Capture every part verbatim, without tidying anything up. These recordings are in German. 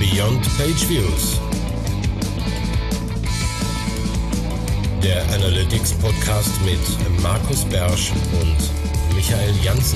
Beyond Page Views, der Analytics Podcast mit Markus Bersch und Michael Janssen.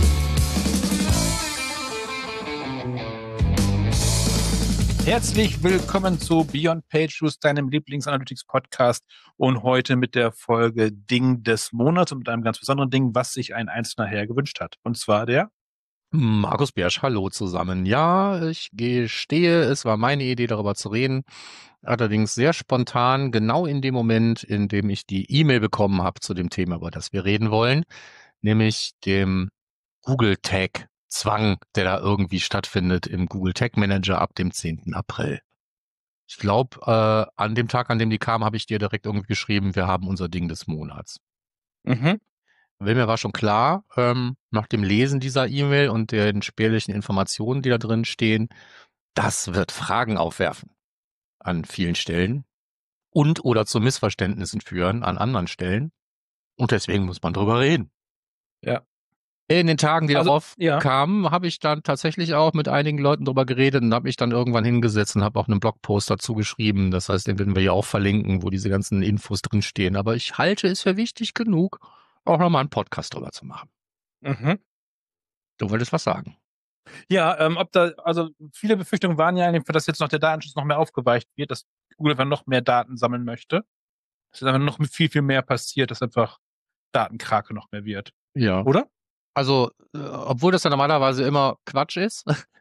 Herzlich willkommen zu Beyond Page Views, deinem Lieblings-Analytics-Podcast, und heute mit der Folge Ding des Monats und mit einem ganz besonderen Ding, was sich ein einzelner Herr gewünscht hat. Und zwar der Markus Bersch. Hallo zusammen. Ja, ich gestehe, es war meine Idee, darüber zu reden. Allerdings sehr spontan, genau in dem Moment, in dem ich die E-Mail bekommen habe zu dem Thema, über das wir reden wollen, nämlich dem Google Tag Zwang, der da irgendwie stattfindet im Google Tag Manager ab dem zehnten April. Ich glaube, äh, an dem Tag, an dem die kam, habe ich dir direkt irgendwie geschrieben, wir haben unser Ding des Monats. Mhm. Weil mir war schon klar, ähm, nach dem Lesen dieser E-Mail und den spärlichen Informationen, die da drin stehen, das wird Fragen aufwerfen an vielen Stellen und oder zu Missverständnissen führen an anderen Stellen. Und deswegen muss man drüber reden. Ja. In den Tagen, die Also, darauf ja. kamen, habe ich dann tatsächlich auch mit einigen Leuten drüber geredet und habe mich dann irgendwann hingesetzt und habe auch einen Blogpost dazu geschrieben. Das heißt, den werden wir ja auch verlinken, wo diese ganzen Infos drinstehen. Aber ich halte es für wichtig genug, auch nochmal einen Podcast drüber zu machen. Mhm. Du wolltest was sagen? Ja, ähm, ob da, also viele Befürchtungen waren ja, dass jetzt noch der Datenschutz noch mehr aufgeweicht wird, dass Google einfach noch mehr Daten sammeln möchte. Dass einfach noch viel, viel mehr passiert, dass einfach Datenkrake noch mehr wird. Ja. Oder? Also, äh, obwohl das ja normalerweise immer Quatsch ist,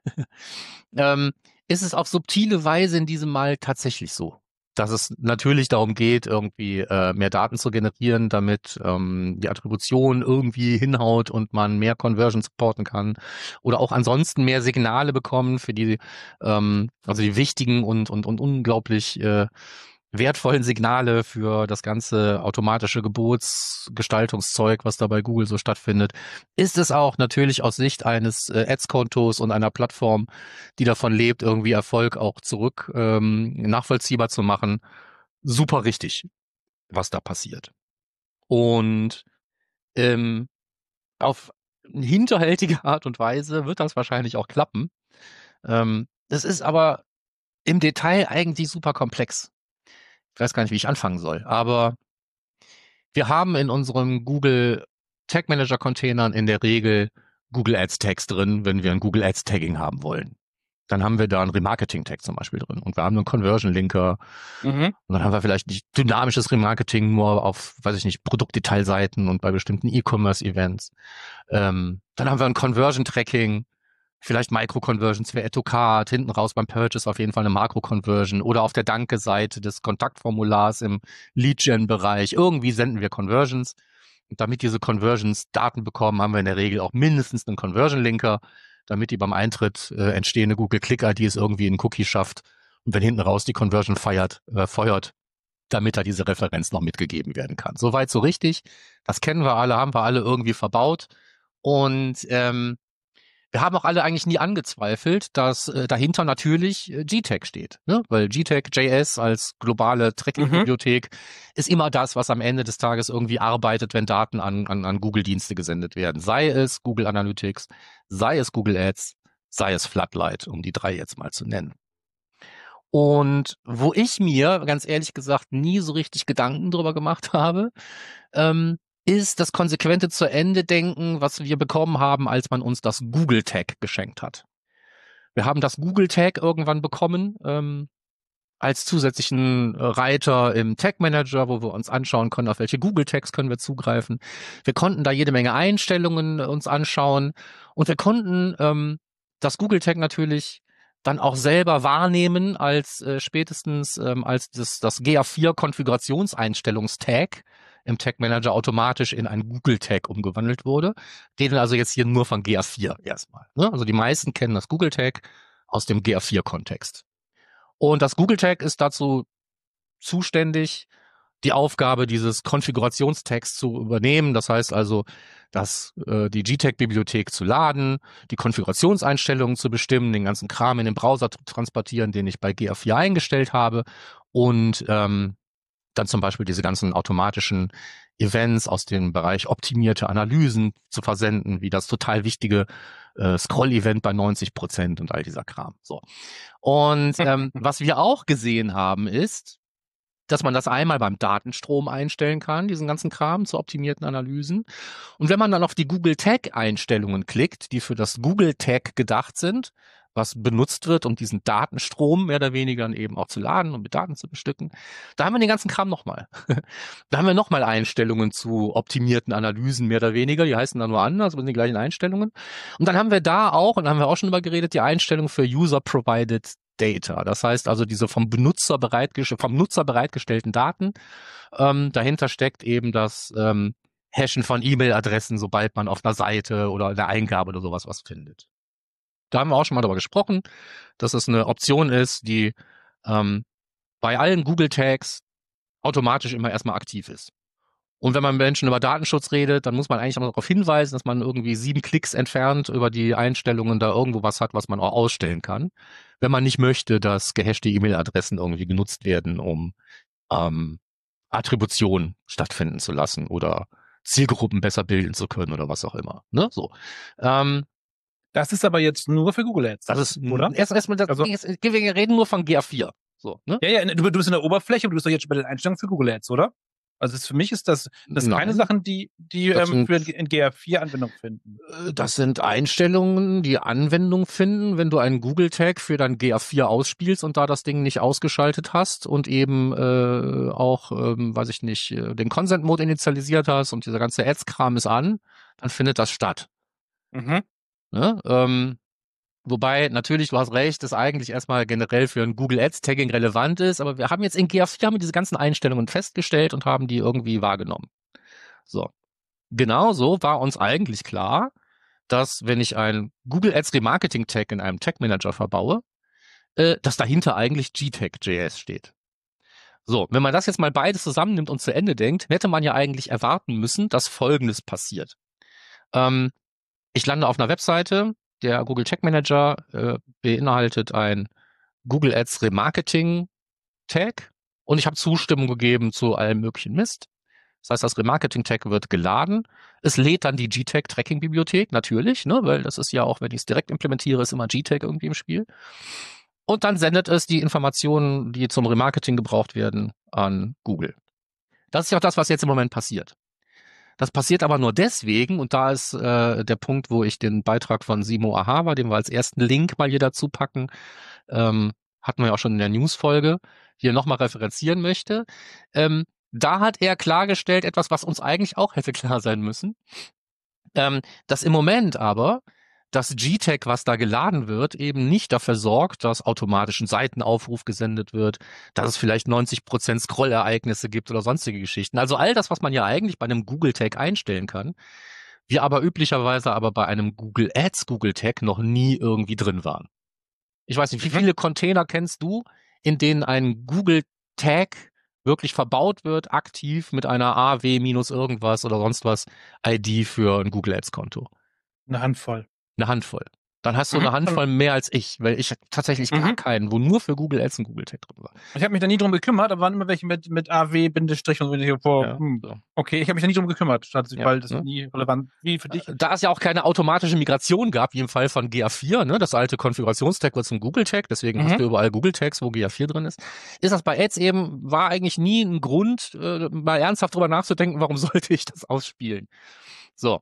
ähm, ist es auf subtile Weise in diesem Mal tatsächlich so, dass es natürlich darum geht, irgendwie äh, mehr Daten zu generieren, damit ähm, die Attribution irgendwie hinhaut und man mehr Conversion supporten kann oder auch ansonsten mehr Signale bekommen für die, ähm, also die wichtigen und und und unglaublich äh, wertvollen Signale für das ganze automatische Gebotsgestaltungszeug, was da bei Google so stattfindet, ist es auch natürlich aus Sicht eines äh, Ads-Kontos und einer Plattform, die davon lebt, irgendwie Erfolg auch zurück ähm, nachvollziehbar zu machen, super richtig, was da passiert. Und ähm, auf hinterhältige Art und Weise wird das wahrscheinlich auch klappen. Ähm, das ist aber im Detail eigentlich super komplex. Ich weiß gar nicht, wie ich anfangen soll, aber wir haben in unseren Google Tag Manager Containern in der Regel Google Ads Tags drin, wenn wir ein Google Ads Tagging haben wollen. Dann haben wir da einen Remarketing Tag zum Beispiel drin und wir haben einen Conversion Linker. Mhm. Und dann haben wir vielleicht nicht dynamisches Remarketing nur auf, weiß ich nicht, Produktdetailseiten und bei bestimmten E-Commerce Events. Ähm, dann haben wir ein Conversion Tracking. Vielleicht Micro-Conversions für AutoCart, hinten raus beim Purchase auf jeden Fall eine Makro-Conversion oder auf der Danke-Seite des Kontaktformulars im Lead-Gen-Bereich. Irgendwie senden wir Conversions. Und damit diese Conversions Daten bekommen, haben wir in der Regel auch mindestens einen Conversion-Linker, damit die beim Eintritt äh, entstehende Google-Click-I D es irgendwie in einen Cookie schafft und wenn hinten raus die Conversion feiert, äh, feuert, damit da diese Referenz noch mitgegeben werden kann. Soweit so richtig. Das kennen wir alle, haben wir alle irgendwie verbaut. Und ähm, wir haben auch alle eigentlich nie angezweifelt, dass äh, dahinter natürlich äh, G Tag steht, ne? Weil G Tag J S als globale Tracking-Bibliothek mhm. ist immer das, was am Ende des Tages irgendwie arbeitet, wenn Daten an, an, an Google-Dienste gesendet werden. Sei es Google Analytics, sei es Google Ads, sei es Floodlight, um die drei jetzt mal zu nennen. Und wo ich mir, ganz ehrlich gesagt, nie so richtig Gedanken drüber gemacht habe, ähm, ist das konsequente zu Ende denken, was wir bekommen haben, als man uns das Google Tag geschenkt hat. Wir haben das Google Tag irgendwann bekommen, ähm, als zusätzlichen Reiter im Tag Manager, wo wir uns anschauen können, auf welche Google Tags können wir zugreifen. Wir konnten da jede Menge Einstellungen uns anschauen und wir konnten ähm, das Google Tag natürlich dann auch selber wahrnehmen als äh, spätestens ähm, als das, das G A vier Konfigurationseinstellungstag im Tag Manager automatisch in einen Google Tag umgewandelt wurde. Reden also jetzt hier nur von G A vier erstmal. Ne? Also die meisten kennen das Google Tag aus dem G A vier Kontext. Und das Google Tag ist dazu zuständig, die Aufgabe dieses Konfigurationstags zu übernehmen. Das heißt also, dass äh, die G Tag-Bibliothek zu laden, die Konfigurationseinstellungen zu bestimmen, den ganzen Kram in den Browser zu transportieren, den ich bei G A vier eingestellt habe und ähm, dann zum Beispiel diese ganzen automatischen Events aus dem Bereich optimierte Analysen zu versenden, wie das total wichtige äh, Scroll-Event bei neunzig Prozent und all dieser Kram. So. Und ähm, was wir auch gesehen haben, ist, dass man das einmal beim Datenstrom einstellen kann, diesen ganzen Kram zu optimierten Analysen. Und wenn man dann auf die Google Tag-Einstellungen klickt, die für das Google Tag gedacht sind, was benutzt wird, um diesen Datenstrom mehr oder weniger dann eben auch zu laden und mit Daten zu bestücken, da haben wir den ganzen Kram nochmal. Da haben wir nochmal Einstellungen zu optimierten Analysen, mehr oder weniger. Die heißen dann nur anders, aber sind die gleichen Einstellungen. Und dann haben wir da auch, und da haben wir auch schon drüber geredet, die Einstellung für User-Provided Data. Das heißt also diese vom Benutzer bereitgest- vom Nutzer bereitgestellten Daten. Ähm, dahinter steckt eben das ähm, Hashen von E-Mail-Adressen, sobald man auf einer Seite oder in der Eingabe oder sowas was findet. Da haben wir auch schon mal darüber gesprochen, dass es eine Option ist, die ähm, bei allen Google-Tags automatisch immer erstmal aktiv ist. Und wenn man mit Menschen über Datenschutz redet, dann muss man eigentlich auch darauf hinweisen, dass man irgendwie sieben Klicks entfernt über die Einstellungen da irgendwo was hat, was man auch ausstellen kann, wenn man nicht möchte, dass gehashte E-Mail-Adressen irgendwie genutzt werden, um ähm, Attribution stattfinden zu lassen oder Zielgruppen besser bilden zu können oder was auch immer. Ne? So. Ähm, Das ist aber jetzt nur für Google Ads. das ist, oder? Erst, erstmal, das, Also- wir reden nur von G A vier. So, ne? Ja, ja, du, du bist in der Oberfläche, aber du bist doch jetzt schon bei den Einstellungen für Google Ads, oder? Also es, für mich ist das, das sind keine Nein. Sachen, die, die Das ähm, sind- für in G A vier Anwendung finden. Äh, Das sind Einstellungen, die Anwendung finden, wenn du einen Google-Tag für dein G A vier ausspielst und da das Ding nicht ausgeschaltet hast und eben äh, auch, ähm, weiß ich nicht, äh, den Consent-Mode initialisiert hast und dieser ganze Ads-Kram ist an, dann findet das statt. Mhm. Ne? Ähm, wobei, natürlich, du hast recht, das eigentlich erstmal generell für ein Google Ads-Tagging relevant ist, aber wir haben jetzt in G A vier haben wir diese ganzen Einstellungen festgestellt und haben die irgendwie wahrgenommen. So. Genauso war uns eigentlich klar, dass wenn ich ein Google Ads Remarketing Tag in einem Tag Manager verbaue, äh, dass dahinter eigentlich G Tag Punkt J S steht. So, wenn man das jetzt mal beides zusammennimmt und zu Ende denkt, hätte man ja eigentlich erwarten müssen, dass Folgendes passiert. Ähm, ich lande auf einer Webseite, der Google Tag Manager äh, beinhaltet ein Google Ads Remarketing Tag und ich habe Zustimmung gegeben zu allem möglichen Mist. Das heißt, das Remarketing-Tag wird geladen. Es lädt dann die G Tag-Tracking-Bibliothek, natürlich, ne, weil das ist ja auch, wenn ich es direkt implementiere, ist immer G Tag irgendwie im Spiel. Und dann sendet es die Informationen, die zum Remarketing gebraucht werden, an Google. Das ist ja auch das, was jetzt im Moment passiert. Das passiert aber nur deswegen, und da ist äh, der Punkt, wo ich den Beitrag von Simo Ahava, den wir als ersten Link mal hier dazu packen, ähm, hatten wir ja auch schon in der News-Folge, hier nochmal referenzieren möchte. Ähm, Da hat er klargestellt, etwas, was uns eigentlich auch hätte klar sein müssen, ähm, dass im Moment aber das G Tag, was da geladen wird, eben nicht dafür sorgt, dass automatisch ein Seitenaufruf gesendet wird, dass es vielleicht neunzig Prozent Scrollereignisse gibt oder sonstige Geschichten. Also all das, was man ja eigentlich bei einem Google Tag einstellen kann, wir aber üblicherweise aber bei einem Google Ads Google Tag noch nie irgendwie drin waren. Ich weiß nicht, wie Mhm. viele Container kennst du, in denen ein Google Tag wirklich verbaut wird, aktiv mit einer A W minus irgendwas oder sonst was I D für ein Google Ads Konto? Eine Handvoll. Eine Handvoll. Dann hast du Mhm. eine Handvoll mehr als ich, weil ich tatsächlich gar Mhm. keinen, wo nur für Google Ads ein Google Tag drin war. Ich habe mich da nie drum gekümmert, da waren immer welche mit, mit A W, Bindestrich und so. Ich vor, Ja, hm, so. okay, ich habe mich da nie drum gekümmert, Ja, weil das ne? nie relevant wie für dich. Da es ja auch keine automatische Migration gab, wie im Fall von G A vier, ne, das alte Konfigurationstag wird zum Google Tag, deswegen Mhm. hast du überall Google Tags, wo G A vier drin ist. Ist das bei Ads eben, war eigentlich nie ein Grund, äh, mal ernsthaft drüber nachzudenken, warum sollte ich das ausspielen? So.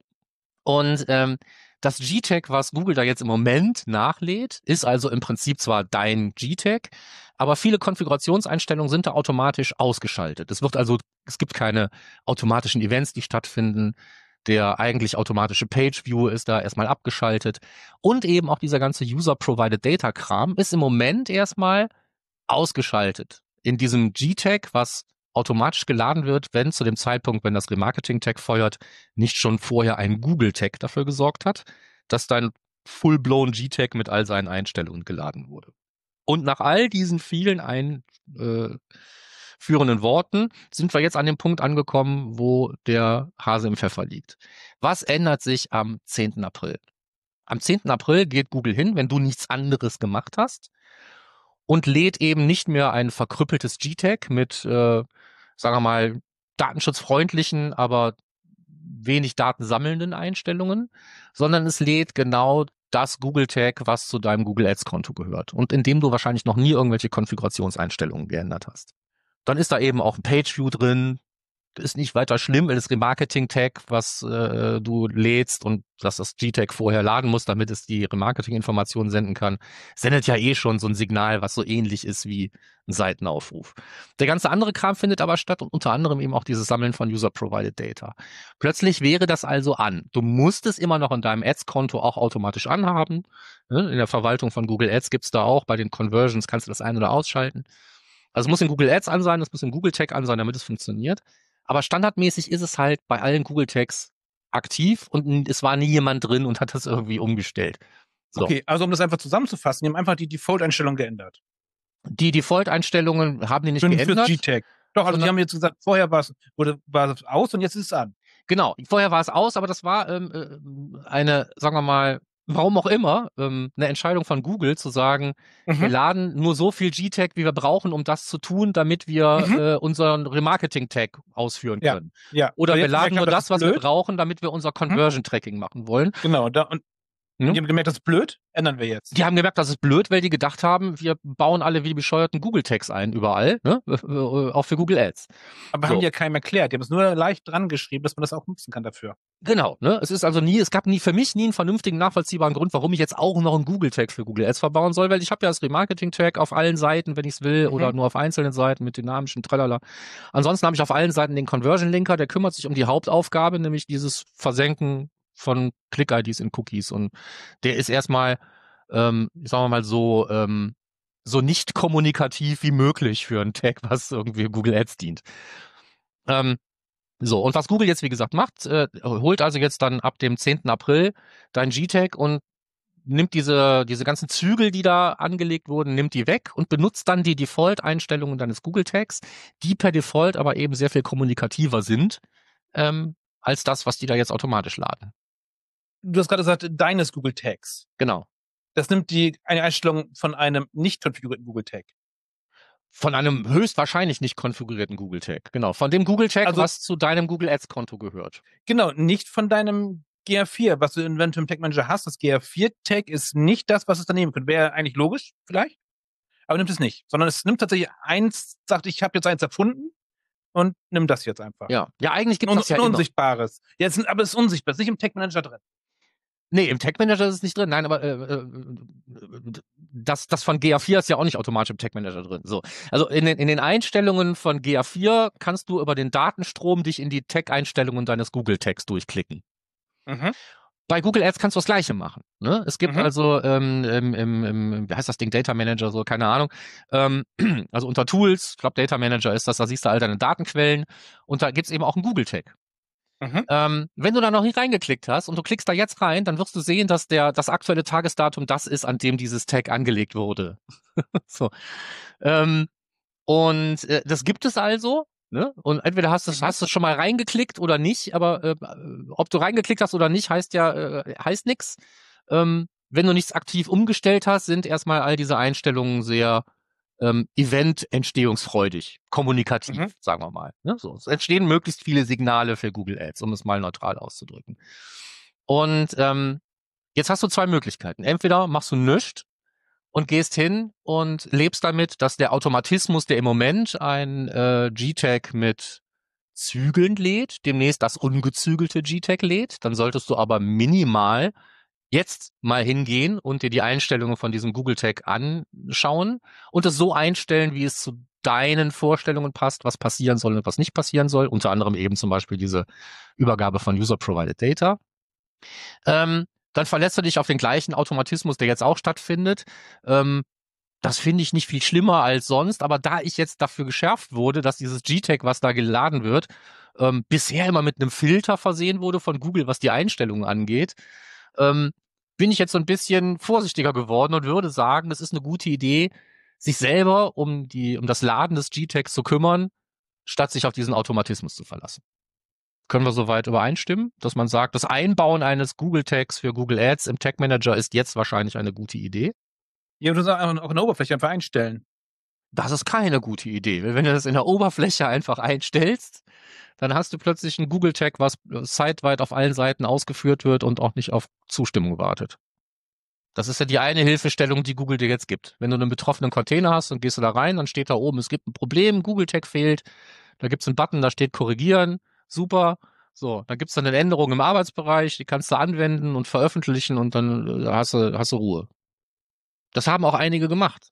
Und ähm, das G Tag, was Google da jetzt im Moment nachlädt, ist also im Prinzip zwar dein G Tag, aber viele Konfigurationseinstellungen sind da automatisch ausgeschaltet. Es wird also, es gibt keine automatischen Events, die stattfinden. Der eigentlich automatische Page View ist da erstmal abgeschaltet. Und eben auch dieser ganze User-Provided Data-Kram ist im Moment erstmal ausgeschaltet. In diesem G Tag, was automatisch geladen wird, wenn zu dem Zeitpunkt, wenn das Remarketing-Tag feuert, nicht schon vorher ein Google-Tag dafür gesorgt hat, dass dein full-blown G Tag mit all seinen Einstellungen geladen wurde. Und nach all diesen vielen einführenden äh, Worten sind wir jetzt an dem Punkt angekommen, wo der Hase im Pfeffer liegt. Was ändert sich am zehnten April? Am zehnten April geht Google hin, wenn du nichts anderes gemacht hast, und lädt eben nicht mehr ein verkrüppeltes G Tag mit, äh, sagen wir mal, datenschutzfreundlichen, aber wenig datensammelnden Einstellungen, sondern es lädt genau das Google-Tag, was zu deinem Google Ads-Konto gehört und in dem du wahrscheinlich noch nie irgendwelche Konfigurationseinstellungen geändert hast. Dann ist da eben auch ein Page-View drin, ist nicht weiter schlimm, weil das Remarketing-Tag, was äh, du lädst und dass das G-Tag vorher laden muss, damit es die Remarketing-Informationen senden kann, sendet ja eh schon so ein Signal, was so ähnlich ist wie ein Seitenaufruf. Der ganze andere Kram findet aber statt und unter anderem eben auch dieses Sammeln von User-Provided Data. Plötzlich wäre das also an. Du musst es immer noch in deinem Ads-Konto auch automatisch anhaben. In der Verwaltung von Google Ads gibt's da auch, bei den Conversions kannst du das ein- oder ausschalten. Also es muss in Google Ads an sein, es muss in Google Tag an sein, damit es funktioniert. Aber standardmäßig ist es halt bei allen Google Tags aktiv und es war nie jemand drin und hat das irgendwie umgestellt. So. Okay, also um das einfach zusammenzufassen, die haben einfach die Default-Einstellung geändert. Die Default-Einstellungen haben die nicht Für, geändert. Fürs G-Tag. Doch, also die haben jetzt gesagt, vorher war es, wurde, war es aus und jetzt ist es an. Genau, vorher war es aus, aber das war ähm, eine, sagen wir mal, warum auch immer, ähm, eine Entscheidung von Google zu sagen, mhm. wir laden nur so viel G-Tag, wie wir brauchen, um das zu tun, damit wir mhm. äh, unseren Remarketing-Tag ausführen können. Ja, ja. Oder wir laden nur das, das was blöd. wir brauchen, damit wir unser Conversion-Tracking mhm. machen wollen. Genau, da, und hm? die haben gemerkt, das ist blöd, ändern wir jetzt. Die haben gemerkt, das ist blöd, weil die gedacht haben, wir bauen alle wie die bescheuerten Google-Tags ein, überall, ne? Auch für Google Ads. Aber so. Haben die ja keinem erklärt, die haben es nur leicht dran geschrieben, dass man das auch nutzen kann dafür. Genau, ne? Es ist also nie, es gab nie für mich nie einen vernünftigen, nachvollziehbaren Grund, warum ich jetzt auch noch einen Google-Tag für Google Ads verbauen soll, weil ich habe ja das Remarketing-Tag auf allen Seiten, wenn ich es will, mhm. oder nur auf einzelnen Seiten mit dynamischen Tralala. Ansonsten habe ich auf allen Seiten den Conversion-Linker, der kümmert sich um die Hauptaufgabe, nämlich dieses Versenken von Click-I Ds in Cookies, und der ist erstmal, ähm, sagen wir mal so, ähm, so nicht kommunikativ wie möglich für einen Tag, was irgendwie Google Ads dient. Ähm, so, und was Google jetzt, wie gesagt, macht, äh, holt also jetzt dann ab dem zehnten April dein G-Tag und nimmt diese, diese ganzen Zügel, die da angelegt wurden, nimmt die weg und benutzt dann die Default-Einstellungen deines Google-Tags, die per Default aber eben sehr viel kommunikativer sind, ähm, als das, was die da jetzt automatisch laden. Du hast gerade gesagt, deines Google Tags. Genau. Das nimmt die eine Einstellung von einem nicht konfigurierten Google Tag. Von einem höchstwahrscheinlich nicht konfigurierten Google Tag. Genau. Von dem Google Tag, also, was zu deinem Google Ads Konto gehört. Genau. Nicht von deinem G A vier, was du in wenn du im Tag Manager hast. Das G A vier Tag ist nicht das, was es daneben könnte. Wäre eigentlich logisch, vielleicht. Aber nimmt es nicht. Sondern es nimmt tatsächlich eins, sagt, ich habe jetzt eins erfunden. Und nimm das jetzt einfach. Ja, ja, eigentlich gibt es das ja ein immer. Unsichtbares. Ja, es sind, aber es ist unsichtbar, es ist nicht im Tag Manager drin. Nee, im Tag Manager ist es nicht drin. Nein, aber äh, das, das von G A vier ist ja auch nicht automatisch im Tag Manager drin. So, also in den, in den Einstellungen von G A vier kannst du über den Datenstrom dich in die Tag-Einstellungen deines Google Tags durchklicken. Mhm. Bei Google Ads kannst du das Gleiche machen. Ne? Es gibt mhm. also, ähm, im, im, im, wie heißt das Ding, Data Manager, so, keine Ahnung. Ähm, also unter Tools, ich glaube Data Manager ist das, da siehst du all deine Datenquellen und da gibt's eben auch einen Google Tag. Mhm. Ähm, wenn du da noch nicht reingeklickt hast und du klickst da jetzt rein, dann wirst du sehen, dass der das aktuelle Tagesdatum das ist, an dem dieses Tag angelegt wurde. so. Ähm, und äh, das gibt es also. Ne? Und entweder hast du hast du schon mal reingeklickt oder nicht, aber äh, ob du reingeklickt hast oder nicht, heißt ja äh, heißt nix. Ähm, wenn du nichts aktiv umgestellt hast, sind erstmal all diese Einstellungen sehr ähm, event-entstehungsfreudig, kommunikativ, mhm. sagen wir mal. Ne? So, es entstehen möglichst viele Signale für Google Ads, um es mal neutral auszudrücken. Und ähm, jetzt hast du zwei Möglichkeiten. Entweder machst du nichts und gehst hin und lebst damit, dass der Automatismus, der im Moment ein äh, G-Tag mit Zügeln lädt, demnächst das ungezügelte G-Tag lädt. Dann solltest du aber minimal jetzt mal hingehen und dir die Einstellungen von diesem Google-Tag anschauen und es so einstellen, wie es zu deinen Vorstellungen passt, was passieren soll und was nicht passieren soll. Unter anderem eben zum Beispiel diese Übergabe von User-Provided Data. Ähm, dann verlässt du dich auf den gleichen Automatismus, der jetzt auch stattfindet. Ähm, das finde ich nicht viel schlimmer als sonst, aber da ich jetzt dafür geschärft wurde, dass dieses G-Tag, was da geladen wird, ähm, bisher immer mit einem Filter versehen wurde von Google, was die Einstellungen angeht, ähm, bin ich jetzt so ein bisschen vorsichtiger geworden und würde sagen, es ist eine gute Idee, sich selber um die um das Laden des G-Tags zu kümmern, statt sich auf diesen Automatismus zu verlassen. Können wir soweit übereinstimmen, dass man sagt, das Einbauen eines Google-Tags für Google Ads im Tag Manager ist jetzt wahrscheinlich eine gute Idee? Ja, du sagst einfach auch eine Oberfläche einfach einstellen. Das ist keine gute Idee. Wenn du das in der Oberfläche einfach einstellst, dann hast du plötzlich ein Google-Tag, was siteweit auf allen Seiten ausgeführt wird und auch nicht auf Zustimmung wartet. Das ist ja die eine Hilfestellung, die Google dir jetzt gibt. Wenn du einen betroffenen Container hast und gehst du da rein, dann steht da oben, es gibt ein Problem, Google-Tag fehlt. Da gibt's einen Button, da steht korrigieren. Super. So, dann gibt's dann eine Änderung im Arbeitsbereich, die kannst du anwenden und veröffentlichen und dann hast du, hast du Ruhe. Das haben auch einige gemacht.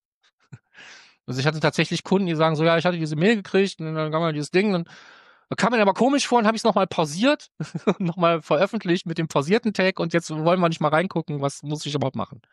Also ich hatte tatsächlich Kunden, die sagen so, ja, ich hatte diese Mail gekriegt und dann kam mal dieses Ding, dann Da kam mir aber komisch vor und habe ich es nochmal pausiert, nochmal veröffentlicht mit dem pausierten Tag und jetzt wollen wir nicht mal reingucken, was muss ich überhaupt machen.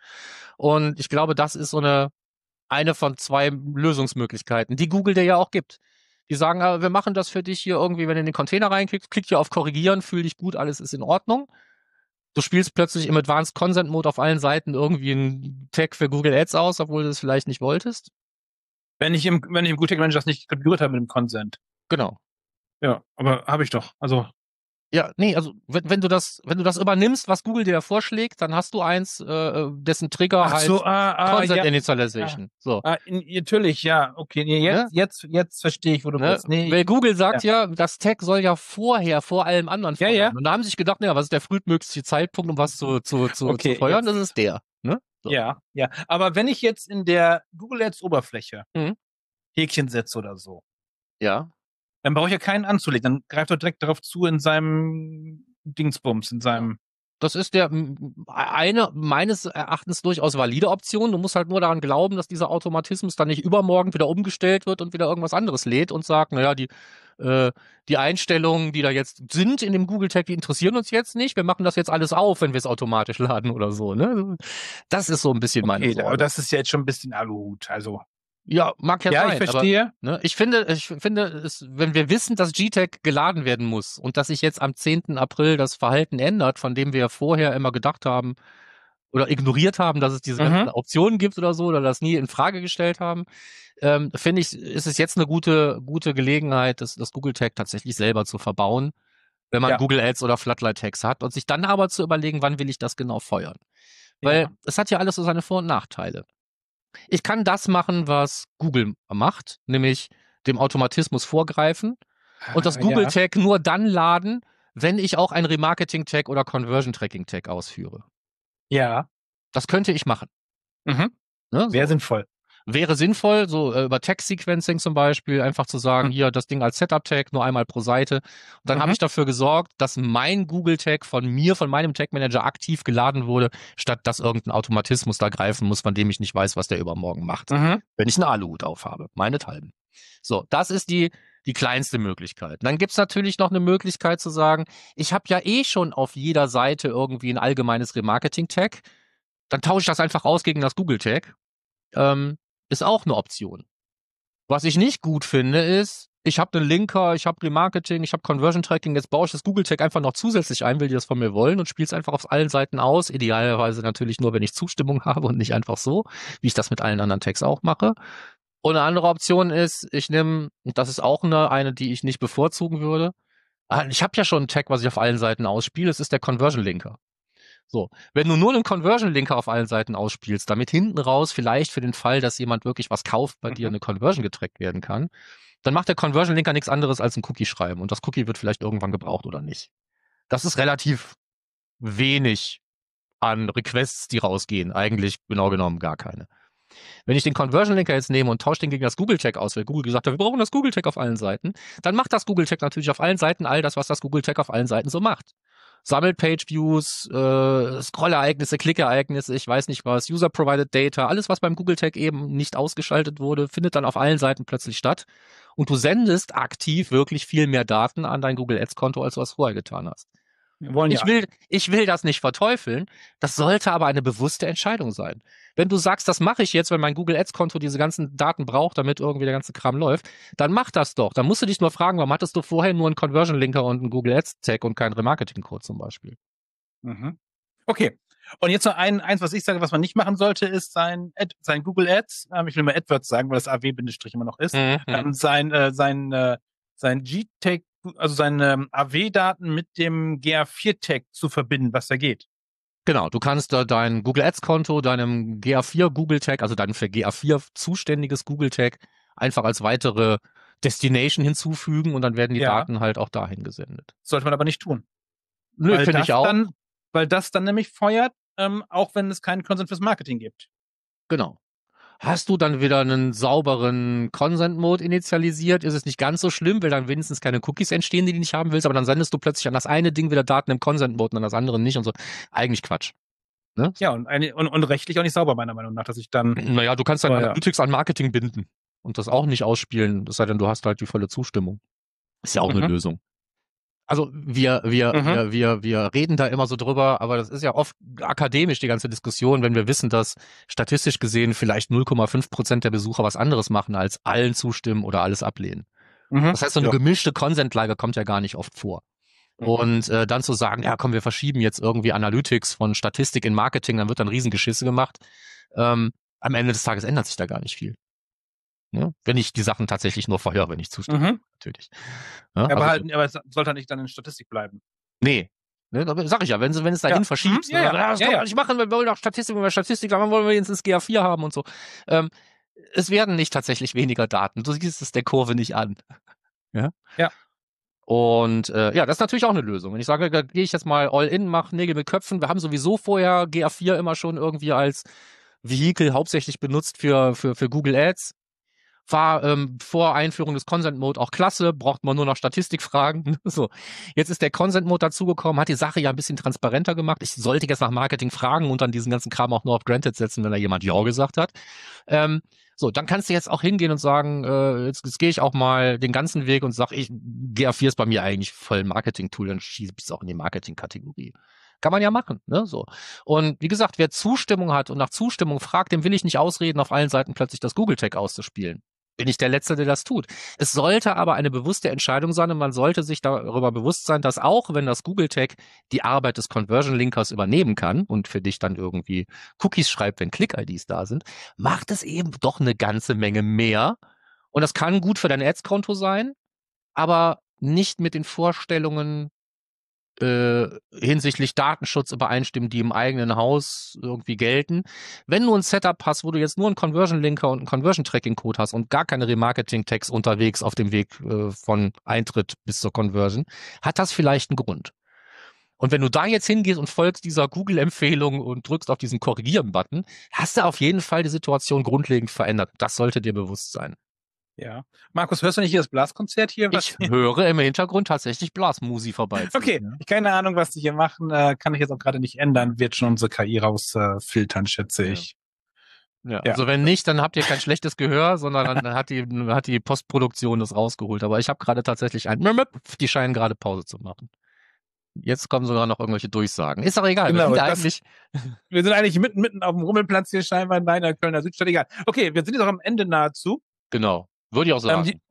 Und ich glaube, das ist so eine eine von zwei Lösungsmöglichkeiten, die Google dir ja auch gibt. Die sagen, ah, wir machen das für dich hier irgendwie, wenn du in den Container reinklickst, klick hier auf Korrigieren, fühl dich gut, alles ist in Ordnung. Du spielst plötzlich im Advanced Consent Mode auf allen Seiten irgendwie einen Tag für Google Ads aus, obwohl du es vielleicht nicht wolltest. Wenn ich im, wenn ich im Google Tag Manager das nicht konfiguriert habe mit dem Consent. Genau. Ja, aber habe ich doch. Also Ja, nee, also wenn, wenn du das, wenn du das übernimmst, was Google dir da vorschlägt, dann hast du eins, äh, dessen Trigger ach heißt so, ah, ah, Consent ja, Initialization. So. ah, in, natürlich, ja, okay, nee, jetzt, Ne? jetzt, jetzt verstehe ich, wo du Ne? bist. Nee, Weil Google sagt ja. ja, das Tag soll ja vorher, vor allem anderen Ja, feuern. ja. Und da haben sie sich gedacht, naja, was ist der frühestmögliche Zeitpunkt, um was zu, zu, zu, Okay, zu feuern? jetzt- Das ist der. Ne? So. ja, ja. Aber wenn ich jetzt in der Google Ads Oberfläche Mhm. Häkchen setze oder so, Ja. dann brauche ich ja keinen anzulegen. Dann greift er direkt darauf zu in seinem Dingsbums, in seinem. Das ist der m, eine meines Erachtens durchaus valide Option. Du musst halt nur daran glauben, dass dieser Automatismus dann nicht übermorgen wieder umgestellt wird und wieder irgendwas anderes lädt und sagt, naja, die, äh, die Einstellungen, die da jetzt sind in dem Google Tag, die interessieren uns jetzt nicht. Wir machen das jetzt alles auf, wenn wir es automatisch laden oder so. Ne? Das ist so ein bisschen meine Okay, Sorge. aber das ist ja jetzt schon ein bisschen Aluhut. Also, Ja, mag ja, ja, sein. ich verstehe. Aber, ne, ich finde, ich finde, es, wenn wir wissen, dass G-Tag geladen werden muss und dass sich jetzt am zehnten April das Verhalten ändert, von dem wir vorher immer gedacht haben oder ignoriert haben, dass es diese Mhm. ganzen Optionen gibt oder so, oder das nie in Frage gestellt haben, ähm, finde ich, ist es jetzt eine gute, gute Gelegenheit, das, das Google Tag tatsächlich selber zu verbauen, wenn man Ja. Google Ads oder Floodlight Tags hat und sich dann aber zu überlegen, wann will ich das genau feuern. Weil Ja. es hat ja alles so seine Vor- und Nachteile. Ich kann das machen, was Google macht, nämlich dem Automatismus vorgreifen und das Ah, Google ja. Tag nur dann laden, wenn ich auch ein Remarketing Tag oder Conversion Tracking Tag ausführe. Ja. Das könnte ich machen. Mhm. Ne? So. Wäre sinnvoll. Wäre sinnvoll, so äh, über Tag-Sequencing zum Beispiel, einfach zu sagen, Mhm. hier das Ding als Setup-Tag nur einmal pro Seite. Und dann Mhm. habe ich dafür gesorgt, dass mein Google-Tag von mir, von meinem Tag-Manager aktiv geladen wurde, statt dass irgendein Automatismus da greifen muss, von dem ich nicht weiß, was der übermorgen macht. Mhm. Wenn ich einen Aluhut aufhabe, meinethalben. So, das ist die, die kleinste Möglichkeit. Dann gibt's natürlich noch eine Möglichkeit zu sagen, ich habe ja eh schon auf jeder Seite irgendwie ein allgemeines Remarketing-Tag. Dann tausche ich das einfach aus gegen das Google-Tag. Ähm, ist auch eine Option. Was ich nicht gut finde, ist, ich habe einen Linker, ich habe Remarketing, ich habe Conversion Tracking, jetzt baue ich das Google Tag einfach noch zusätzlich ein, weil die das von mir wollen und spiele es einfach auf allen Seiten aus. Idealerweise natürlich nur, wenn ich Zustimmung habe und nicht einfach so, wie ich das mit allen anderen Tags auch mache. Und eine andere Option ist, ich nehme, und das ist auch eine, eine, die ich nicht bevorzugen würde. Ah, ich habe ja schon einen Tag, was ich auf allen Seiten ausspiele, es ist der Conversion Linker. So, wenn du nur einen Conversion-Linker auf allen Seiten ausspielst, damit hinten raus vielleicht für den Fall, dass jemand wirklich was kauft, bei Mhm. dir eine Conversion getrackt werden kann, dann macht der Conversion-Linker nichts anderes als ein Cookie schreiben und das Cookie wird vielleicht irgendwann gebraucht oder nicht. Das ist relativ wenig an Requests, die rausgehen. Eigentlich genau genommen gar keine. Wenn ich den Conversion-Linker jetzt nehme und tausche den gegen das Google-Tag aus, weil Google gesagt hat, wir brauchen das Google-Tag auf allen Seiten, dann macht das Google-Tag natürlich auf allen Seiten all das, was das Google-Tag auf allen Seiten so macht. Sammelt Page-Views, äh, Scroll-Ereignisse, Klick-Ereignisse, ich weiß nicht was, User-Provided Data, alles, was beim Google-Tag eben nicht ausgeschaltet wurde, findet dann auf allen Seiten plötzlich statt. Und du sendest aktiv wirklich viel mehr Daten an dein Google Ads-Konto, als du es vorher getan hast. Wir wollen ja. Ich will, ich will das nicht verteufeln, das sollte aber eine bewusste Entscheidung sein. Wenn du sagst, das mache ich jetzt, wenn mein Google Ads-Konto diese ganzen Daten braucht, damit irgendwie der ganze Kram läuft, dann mach das doch. Dann musst du dich nur fragen, warum hattest du vorher nur einen Conversion-Linker und einen Google Ads-Tag und keinen Remarketing-Code zum Beispiel? Mhm. Okay. Und jetzt noch ein, eins, was ich sage, was man nicht machen sollte, ist sein, Ad, sein Google Ads, ähm, ich will mal AdWords sagen, weil das A W-Bindestrich immer noch ist, Mhm. ähm, sein, äh, sein, äh, sein G-Tag, also seine ähm, A W-Daten mit dem G A vier Tag zu verbinden, was da geht. Genau, du kannst da dein Google Ads-Konto, deinem G A vier Google Tag, also dein für G A vier zuständiges Google Tag, einfach als weitere Destination hinzufügen und dann werden die Ja. Daten halt auch dahin gesendet. Sollte man aber nicht tun. Nö, Weil finde das ich auch. Dann, weil das dann nämlich feuert, ähm, auch wenn es keinen Consent fürs Marketing gibt. Genau. Hast du dann wieder einen sauberen Consent-Mode initialisiert, ist es nicht ganz so schlimm, weil dann wenigstens keine Cookies entstehen, die du nicht haben willst, aber dann sendest du plötzlich an das eine Ding wieder Daten im Consent-Mode und an das andere nicht und so. Eigentlich Quatsch. Ne? Ja, und, eine, und, und rechtlich auch nicht sauber, meiner Meinung nach, dass ich dann. Naja, du kannst dann Oh, ja. Analytics an Marketing binden und das auch nicht ausspielen, es sei denn, du hast halt die volle Zustimmung. Ist ja auch Mhm. eine Lösung. Also wir, wir, Mhm. wir, wir, wir reden da immer so drüber, aber das ist ja oft akademisch, die ganze Diskussion, wenn wir wissen, dass statistisch gesehen vielleicht null Komma fünf Prozent der Besucher was anderes machen, als allen zustimmen oder alles ablehnen. Mhm. Das heißt, so eine Ja. gemischte Consent-Lage kommt ja gar nicht oft vor. Mhm. Und äh, dann zu sagen, ja komm, wir verschieben jetzt irgendwie Analytics von Statistik in Marketing, dann wird dann Riesengeschisse gemacht. Ähm, am Ende des Tages ändert sich da gar nicht viel. Ne? Wenn ich die Sachen tatsächlich nur vorher, wenn ich zustimme, Mhm. natürlich. Ja, Aber, also, halt, aber es sollte halt nicht dann in Statistik bleiben. nee. Ne, aber sag ich ja, wenn, wenn es dahin Ja. verschiebst, Mhm. Ja, ne, ja. dann, das Ja, kann man ja. nicht machen, wir wollen auch Statistik, wenn wir Statistik haben, wollen wir jetzt ins G A vier haben und so. Ähm, es werden nicht tatsächlich weniger Daten. Du siehst es der Kurve nicht an. Ja. Ja. Und äh, ja, das ist natürlich auch eine Lösung. Wenn ich sage, da gehe ich jetzt mal all in, mache Nägel mit Köpfen. Wir haben sowieso vorher G A vier immer schon irgendwie als Vehikel hauptsächlich benutzt für, für, für Google Ads. War ähm, vor Einführung des Consent Mode auch klasse, braucht man nur noch Statistikfragen. So, jetzt ist der Consent Mode dazugekommen, hat die Sache ja ein bisschen transparenter gemacht. Ich sollte jetzt nach Marketing fragen und dann diesen ganzen Kram auch nur auf Granted setzen, wenn da jemand Ja gesagt hat. Ähm, so, dann kannst du jetzt auch hingehen und sagen, äh, jetzt, jetzt gehe ich auch mal den ganzen Weg und sage, ich G A vier ist bei mir eigentlich voll ein Marketing-Tool, dann schieße ich es auch in die Marketing-Kategorie. Kann man ja machen, ne, so. Und wie gesagt, wer Zustimmung hat und nach Zustimmung fragt, dem will ich nicht ausreden, auf allen Seiten plötzlich das Google-Tag auszuspielen. Bin ich der Letzte, der das tut. Es sollte aber eine bewusste Entscheidung sein und man sollte sich darüber bewusst sein, dass auch wenn das Google-Tag die Arbeit des Conversion-Linkers übernehmen kann und für dich dann irgendwie Cookies schreibt, wenn Click-I Ds da sind, macht es eben doch eine ganze Menge mehr. Und das kann gut für dein Ads-Konto sein, aber nicht mit den Vorstellungen äh, hinsichtlich Datenschutz übereinstimmen, die im eigenen Haus irgendwie gelten. Wenn du ein Setup hast, wo du jetzt nur einen Conversion-Linker und einen Conversion-Tracking-Code hast und gar keine Remarketing-Tags unterwegs auf dem Weg äh, von Eintritt bis zur Conversion, hat das vielleicht einen Grund. Und wenn du da jetzt hingehst und folgst dieser Google-Empfehlung und drückst auf diesen Korrigieren-Button, hast du auf jeden Fall die Situation grundlegend verändert. Das sollte dir bewusst sein. Ja. Markus, hörst du nicht hier das Blaskonzert hier? Was Ich höre im Hintergrund tatsächlich Blasmusi vorbeiziehen. Okay, Ja. keine Ahnung, was die hier machen. Äh, kann ich jetzt auch gerade nicht ändern. Wird schon unsere K I rausfiltern, äh, schätze Ja. ich. Ja, Ja. also wenn nicht, dann habt ihr kein schlechtes Gehör, sondern dann hat die, hat die Postproduktion das rausgeholt. Aber ich habe gerade tatsächlich ein, die scheinen gerade Pause zu machen. Jetzt kommen sogar noch irgendwelche Durchsagen. Ist doch egal. Genau, wir, sind das- eigentlich, Wir sind eigentlich mitten, mitten auf dem Rummelplatz hier scheinbar. Nein, in der Kölner Südstadt, egal. Okay, wir sind jetzt auch am Ende nahezu. genau, würde ich auch sagen. Ähm, die,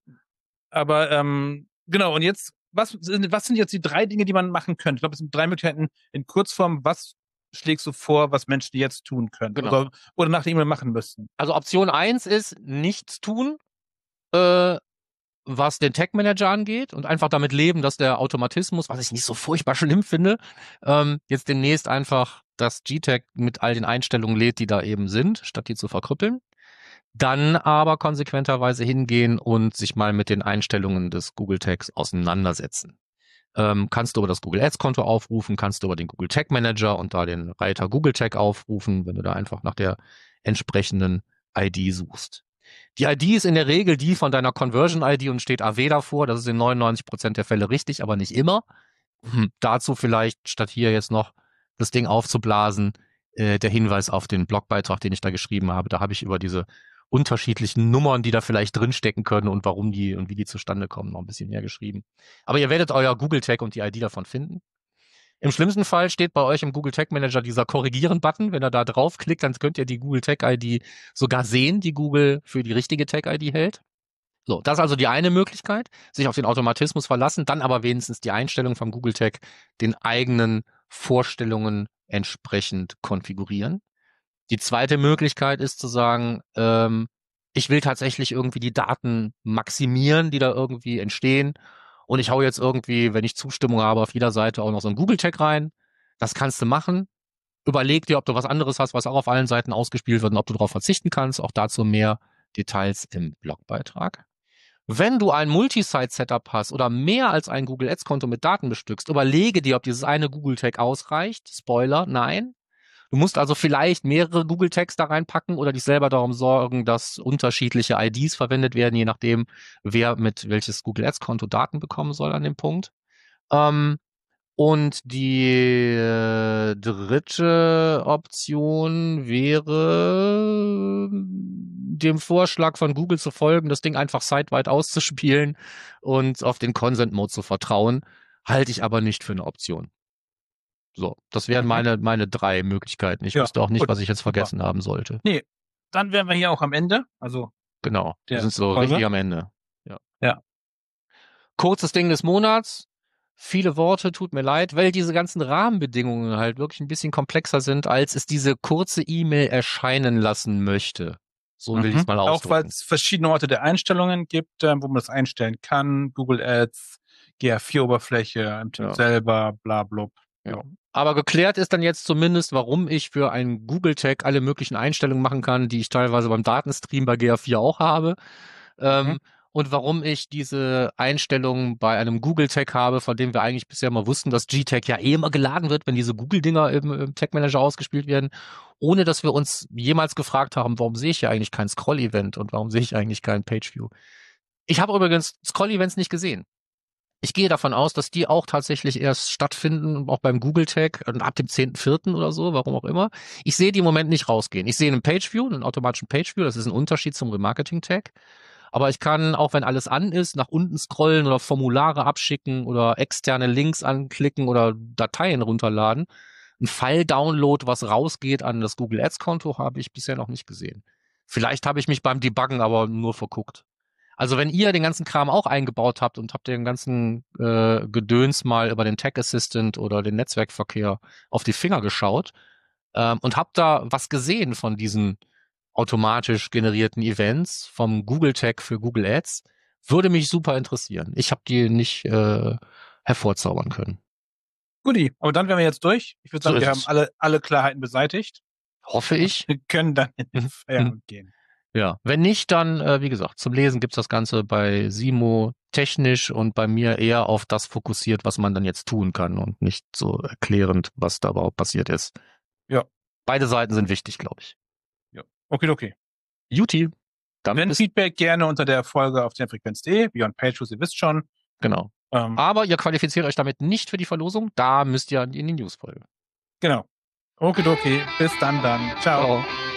aber ähm, genau, und jetzt, was sind, was sind jetzt die drei Dinge, die man machen könnte? Ich glaube, es sind drei Möglichkeiten in Kurzform. Was schlägst du vor, was Menschen jetzt tun können? Genau. Oder, oder nach der E-Mail machen müssen? Also Option eins ist nichts tun, äh, was den Tag Manager angeht und einfach damit leben, dass der Automatismus, was ich nicht so furchtbar schlimm finde, ähm, jetzt demnächst einfach das G-Tag mit all den Einstellungen lädt, die da eben sind, statt die zu verkrüppeln. Dann aber konsequenterweise hingehen und sich mal mit den Einstellungen des Google Tags auseinandersetzen. Ähm, kannst du über das Google Ads Konto aufrufen, kannst du über den Google Tag Manager und da den Reiter Google Tag aufrufen, wenn du da einfach nach der entsprechenden I D suchst. Die I D ist in der Regel die von deiner Conversion I D und steht A W davor. Das ist in neunundneunzig Prozent der Fälle richtig, aber nicht immer. Hm, dazu vielleicht, statt hier jetzt noch das Ding aufzublasen, äh, der Hinweis auf den Blogbeitrag, den ich da geschrieben habe. Da habe ich über diese unterschiedlichen Nummern, die da vielleicht drinstecken können und warum die und wie die zustande kommen, noch ein bisschen mehr geschrieben. Aber ihr werdet euer Google Tag und die I D davon finden. Im schlimmsten Fall steht bei euch im Google Tag Manager dieser Korrigieren-Button. Wenn ihr da draufklickt, dann könnt ihr die Google Tag I D sogar sehen, die Google für die richtige Tag I D hält. So, das ist also die eine Möglichkeit, sich auf den Automatismus verlassen, dann aber wenigstens die Einstellung vom Google Tag den eigenen Vorstellungen entsprechend konfigurieren. Die zweite Möglichkeit ist zu sagen, ähm, ich will tatsächlich irgendwie die Daten maximieren, die da irgendwie entstehen. Und ich hau jetzt irgendwie, wenn ich Zustimmung habe, auf jeder Seite auch noch so einen Google-Tag rein. Das kannst du machen. Überleg dir, ob du was anderes hast, was auch auf allen Seiten ausgespielt wird und ob du darauf verzichten kannst. Auch dazu mehr Details im Blogbeitrag. Wenn du ein Multisite-Setup hast oder mehr als ein Google Ads-Konto mit Daten bestückst, überlege dir, ob dieses eine Google-Tag ausreicht. Spoiler, nein. Du musst also vielleicht mehrere Google-Tags da reinpacken oder dich selber darum sorgen, dass unterschiedliche I Ds verwendet werden, je nachdem, wer mit welches Google Ads-Konto Daten bekommen soll an dem Punkt. Ähm, und die äh, dritte Option wäre, dem Vorschlag von Google zu folgen, das Ding einfach siteweit auszuspielen und auf den Consent-Mode zu vertrauen, halte ich aber nicht für eine Option. So, das wären Mhm. meine, meine drei Möglichkeiten. Ich Ja, wüsste auch nicht, gut, was ich jetzt super. vergessen haben sollte. Nee, dann wären wir hier auch am Ende. Also, Genau, wir der sind so Folge. richtig am Ende. Ja. Ja. Kurzes Ding des Monats. Viele Worte, tut mir leid, weil diese ganzen Rahmenbedingungen halt wirklich ein bisschen komplexer sind, als es diese kurze E-Mail erscheinen lassen möchte. So will Mhm. ich es mal Auch ausdrücken. weil es verschiedene Orte der Einstellungen gibt, äh, wo man das einstellen kann. Google Ads, G R vier Oberfläche, M T Ja. selber, bla, blub. Ja. Ja. Aber geklärt ist dann jetzt zumindest, warum ich für einen Google-Tag alle möglichen Einstellungen machen kann, die ich teilweise beim Datenstream bei G R vier auch habe. Ähm, Mhm. und warum ich diese Einstellungen bei einem Google-Tag habe, von dem wir eigentlich bisher mal wussten, dass G-Tag ja eh immer geladen wird, wenn diese Google-Dinger im, im Tag-Manager ausgespielt werden, ohne dass wir uns jemals gefragt haben, warum sehe ich hier eigentlich kein Scroll-Event und warum sehe ich eigentlich kein Page-View. Ich habe übrigens Scroll-Events nicht gesehen. Ich gehe davon aus, dass die auch tatsächlich erst stattfinden, auch beim Google-Tag, ab dem zehnten vierten oder so, warum auch immer. Ich sehe die im Moment nicht rausgehen. Ich sehe einen Page-View, einen automatischen Page-View, das ist ein Unterschied zum Remarketing-Tag. Aber ich kann, auch wenn alles an ist, nach unten scrollen oder Formulare abschicken oder externe Links anklicken oder Dateien runterladen. Ein File-Download, was rausgeht an das Google Ads-Konto, habe ich bisher noch nicht gesehen. Vielleicht habe ich mich beim Debuggen aber nur verguckt. Also wenn ihr den ganzen Kram auch eingebaut habt und habt den ganzen äh, Gedöns mal über den Tag Assistant oder den Netzwerkverkehr auf die Finger geschaut ähm, und habt da was gesehen von diesen automatisch generierten Events vom Google Tag für Google Ads, würde mich super interessieren. Ich habe die nicht äh, hervorzaubern können. Guti, aber dann wären wir jetzt durch. Ich würde So sagen, ist wir es. haben alle, alle Klarheiten beseitigt. Hoffe ich. Wir können dann in den Mhm. Feierabend gehen. Ja, wenn nicht, dann, äh, wie gesagt, zum Lesen gibt's das Ganze bei Simo technisch und bei mir eher auf das fokussiert, was man dann jetzt tun kann und nicht so erklärend, was da überhaupt passiert ist. Ja. Beide Seiten sind wichtig, glaube ich. Ja. Okay, okay. Juti. Dann Wenn bis, Feedback gerne unter der Folge auf frequenz punkt de, Beyond Pages, ihr wisst schon. genau. Ähm, Aber ihr qualifiziert euch damit nicht für die Verlosung. Da müsst ihr in die News folgen. genau. Okay, okay. Bis dann dann. Ciao. Ciao.